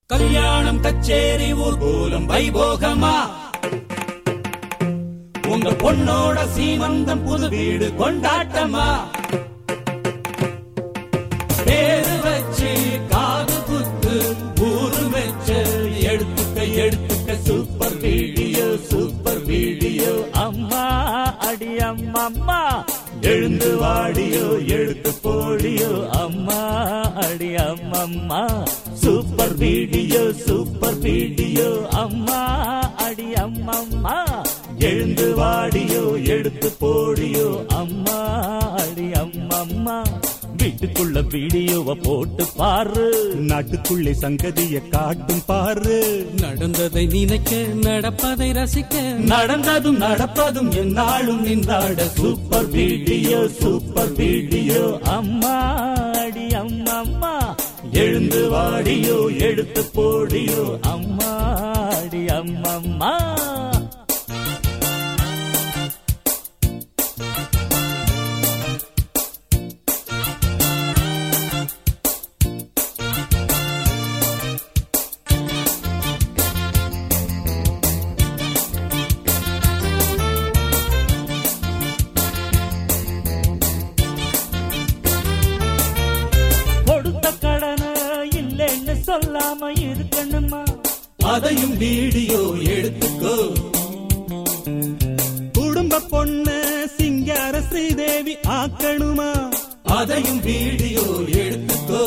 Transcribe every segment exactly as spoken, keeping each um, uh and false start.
கல்யாணம் கச்சேரி ஊர்வலம் வைபோகமா, உங்க பொண்ணோட சீமந்தம் புது வீடு கொண்டாட்டமா, பேரு வச்சு காது குத்து ஊரு வச்சு எடுத்துக்க எடுத்துக்க சூப்பர் வீடியோ சூப்பர் வீடியோ. அம்மா அடி அம்மம்மா எழுந்து வாடியோ எடுத்து போடியோ. அம்மா அடி அம்மம்மா சூப்பர் வீடியோ சூப்பர் வீடியோ. அம்மா அடி அம்மம்மா எழுந்து வாடியோ எடுத்து போடியோ. அம்மா அடி அம்மம்மா வீட்டுக்குள்ள வீடியோவை போட்டு பாரு, நாட்டுக்குள்ளே சங்கதிய காட்டும் பாரு. நடந்ததை நினைக்க நடப்பதை ரசிக்க நடந்ததும் நடப்பதும் என்னாலும் நின்றாட சூப்பர் வீடியோ சூப்பர் வீடியோ. அம்மா அடி அம்மம்மா எழுந்து வாடியோ எடுத்து போடியோ. அம்மா அடி அம்மம்மா. சொல்லாம இருக்கணுமா, அதையும் வீடியோ எடுத்துக்கோ. குடும்ப பொண்ணு சிங்கார ஸ்ரீதேவி ஆக்கணுமா, அதையும் வீடியோ எடுத்துக்கோ.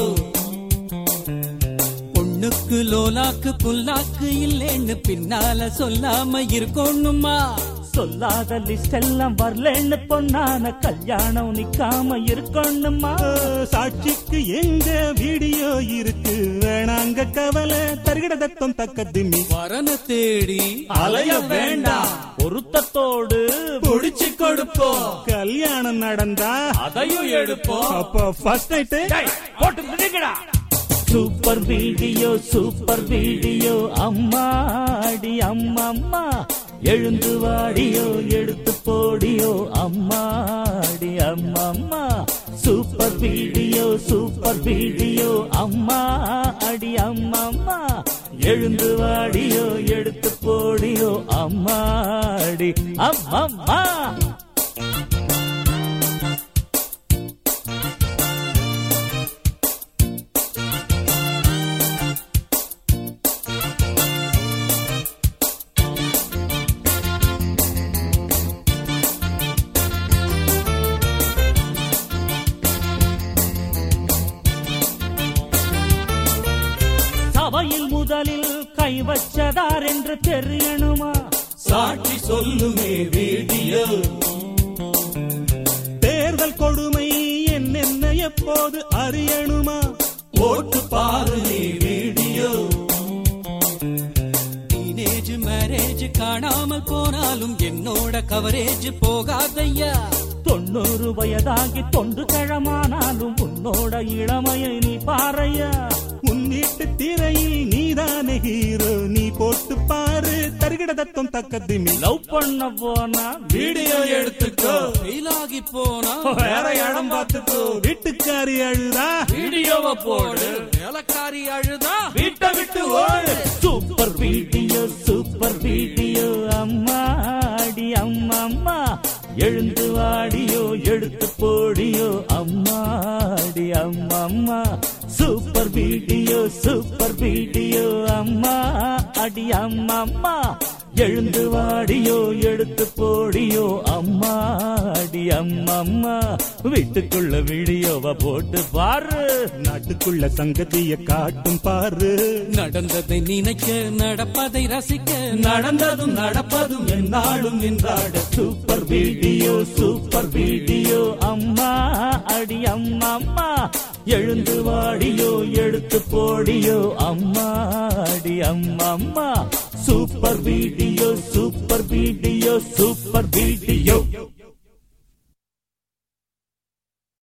பொண்ணுக்கு லோலாக்கு புல்லாக்கு இல்லேன்னு பின்னால சொல்லாம இருக்கணுமா, சொல்லாத லிஸ்ட் எல்லாம் வரலன்னு பொண்ணான கல்யாணம் நிக்காம இருக்கணுமா. சாட்சிக்கு எங்க வீடியோ இருக்கு வேணாங்க கவலை தருகிட தத்தம் தக்க திம்மி. வரன தேடி அலைய வேண்டாம், பொருத்தத்தோடு புடிச்சு கொடுப்போம். கல்யாணம் நடந்தா அதையும் எடுப்போம். அப்போ ஃபர்ஸ்ட் நைட் போட்டு முடிங்கடா. Super video super video. அம்மா அடி அம்மம்மா எழுந்து வாடியோ எடுத்து போடியோ. அம்மா அடி அம்மம்மா சூப்பர் வீடியோ சூப்பர் வீடியோ. அம்மா அடி அம்மம்மா எழுந்து வாடியோ எடுத்து போடியோ. அம்மா அடி அம்மம்மா. சபையில் முதலில் கை வச்சதார் என்று தெரியணுமா, சாட்சி சொல்லுமே வீடியோ. தேர்தல் கொடுமை என்னென்ன எப்போது அறியணுமா, போட்டு பாரு நீ வீடியோ. டீனேஜ் மேரேஜ் காணாமல் போனாலும் என்னோட கவரேஜ் போகாதையா. தொண்ணூறு வயதாகி தொண்டு கிழமானாலும் உன்னோட இளமையை நீ பாறையா. முன்னிட்டு திரையில் நீதானே ஹீரோ, நீ போட்டு பாரு தருகிட தத்தம் தக்க திம்மி. லவ் பண்ண போனா வீடியோ எடுத்துக்கோ, ஃபெயிலாகி போனா வேற இடம் பார்த்துக்கோ. வீட்டுக்காரி அழுதா வீடியோவை போடு, வேலைக்காரி அழுதா வீட்டை விட்டு ஓடு. Super video super video. அம்மா அடி அம்மம்மா எழுந்து வாடியோ எடுத்து போடியோ. அம்மா அடி அம்மம்மா சூப்பர் வீடியோ சூப்பர் வீடியோ. அம்மா அடி அம்மம்மா எழுந்து வாடியோ எடுத்து போடியோ. அம்மா அடி அம்மம்மா வீட்டுக்குள்ள வீடியோவை போட்டு பாரு, நாட்டுக்குள்ள சங்கதிய காட்டும் பாரு. நடந்ததை நினைக்க நடப்பதை ரசிக்க நடந்ததும் நடப்பதும் என்னாலும் நின்றாட சூப்பர் வீடியோ சூப்பர் வீடியோ. அம்மா அடி அம்மம்மா எழுந்து வாடியோ எடுத்து போடியோ. அம்மா அடி அம்மம்மா super video super video super video.